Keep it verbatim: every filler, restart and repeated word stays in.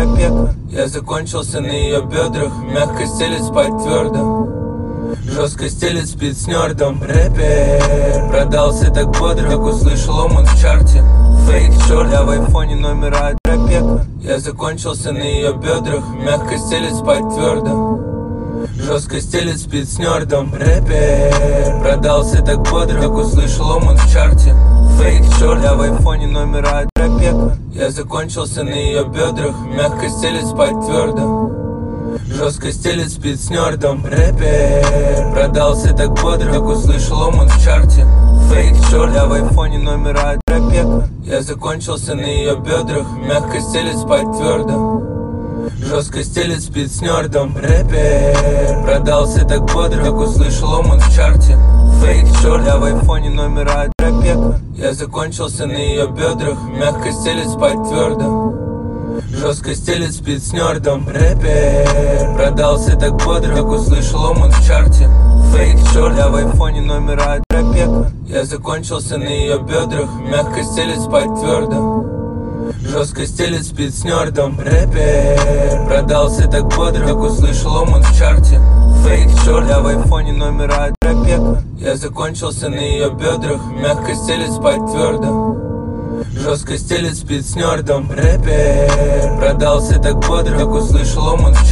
тропека. Я закончился на ее бедрах, мягко стелет спать твердо. Жестко стелет, спит с нердом. Рэпер продался так бодро, как услышал омут в чарте. Фейк черт, я в айфоне номера тропека. Я закончился на ее бедрах, мягко стелет спать твердо. Жестко стелет, спит с нердом. Рэпер продался так бодро, как услышал омут в чарте. Фейк черт, я в айфоне номера тропека. Я закончился на ее бедрах, мягко стелет спать твердо. Жестко стелет, спит с нердом. Рэпер продался так бодро, как услышал омут в чарте. Фейк черт, я в айфоне номера тропека. Я закончился на ее бедрах, мягко стелет спать твердо. Жестко стелет, спит с нердом. Рэпер продался так бодро, как услышал омут в чарте. Фейк черт, я в айфоне номера тропека. Я закончился на ее бедрах, мягко стелет спать твердо. Жестко стелет, спит с нердом. Рэпер продался так бодро, как услышал омут в чарте. Фейк черт, я в айфоне номера тропека. Я закончился на ее бедрах, мягко стелет спать твердо. Жестко стелет, спит с нердом. Рэпер продался так бодро, как услышал омут в чарте. Фейк черт, я в айфоне номера тропека. Я закончился на ее бедрах, мягко стелет спать твердо. Жестко стелет, спит с нердом. Рэпер продался так бодро, как услышал омут в чарте.